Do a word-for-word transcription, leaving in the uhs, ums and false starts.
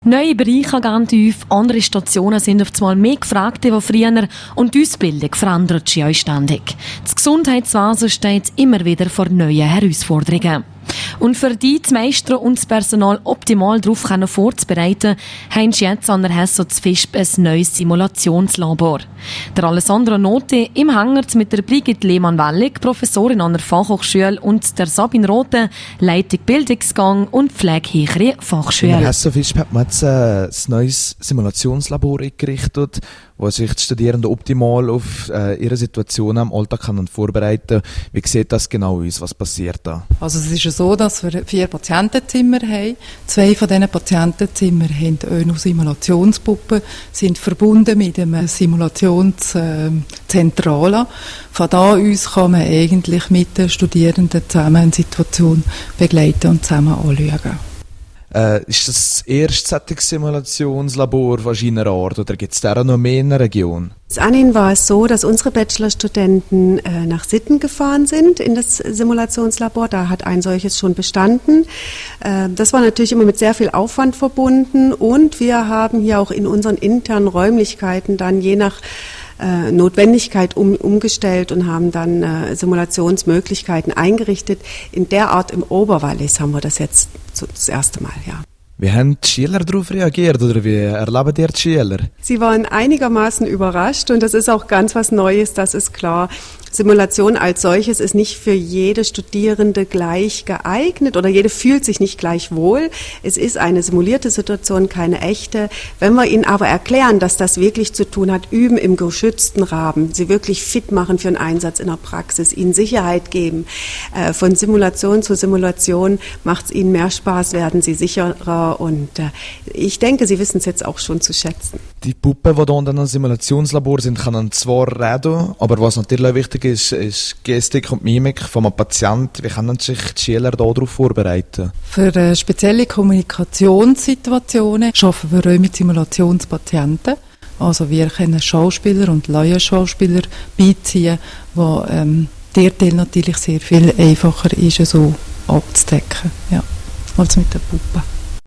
Neue Bereiche gehen tief, andere Stationen sind auf einmal mehr gefragt als früher und die Ausbildung verändert sich auch ständig. Das Gesundheitswesen steht immer wieder vor neuen Herausforderungen. Und für die zu meistern und das Personal optimal darauf vorzubereiten, haben sie jetzt an der Hesso zu Visp ein neues Simulationslabor. Der Alessandro Note im Hangert mit der Brigitte Lehmann-Wellig, Professorin an der Fachhochschule, und der Sabine Rote, Leitung Bildungsgang und Pflegehechere Fachschule. In der Hesso Visp hat man jetzt äh, ein neues Simulationslabor eingerichtet, wo sich die Studierenden optimal auf äh, ihre Situation im Alltag können vorbereiten. Wie sieht das genau aus? Was passiert da? Also es ist ja so, dass wir vier Patientenzimmer haben. Zwei von diesen Patientenzimmern haben eine Simulationspuppen, sind verbunden mit einem Simulationszentrale. Von da aus kann man eigentlich mit den Studierenden zusammen eine Situation begleiten und zusammen anschauen. Äh, ist das das erste Simulationslabor von seiner Art oder gibt es da noch mehr in der Region? Bis anhin war es so, dass unsere Bachelorstudenten äh, nach Sitten gefahren sind in das Simulationslabor. Da hat ein solches schon bestanden. Äh, das war natürlich immer mit sehr viel Aufwand verbunden und wir haben hier auch in unseren internen Räumlichkeiten dann je nach Äh, Notwendigkeit um, umgestellt und haben dann äh, Simulationsmöglichkeiten eingerichtet. In der Art im Oberwallis haben wir das jetzt so, das erste Mal, ja. Wie haben die Schüler darauf reagiert oder wie erleben die, die Schüler? Sie waren einigermaßen überrascht und das ist auch ganz was Neues, das ist klar. Simulation als solches ist nicht für jede Studierende gleich geeignet oder jede fühlt sich nicht gleich wohl. Es ist eine simulierte Situation, keine echte. Wenn wir ihnen aber erklären, dass das wirklich zu tun hat, üben im geschützten Rahmen, sie wirklich fit machen für einen Einsatz in der Praxis, ihnen Sicherheit geben, äh, von Simulation zu Simulation macht es ihnen mehr Spaß, werden sie sicherer und äh, ich denke, sie wissen es jetzt auch schon zu schätzen. Die Puppen, die hier in einem Simulationslabor sind, können zwar reden, aber was natürlich wichtig ist, ist Gestik und Mimik von einem Patienten. Wie können sich die Schüler darauf vorbereiten? Für äh, spezielle Kommunikationssituationen arbeiten wir auch mit Simulationspatienten. Also wir können Schauspieler und Laienschauspieler beiziehen, wo ähm, der Teil natürlich sehr viel einfacher ist, so abzudecken, ja, als mit der Puppe.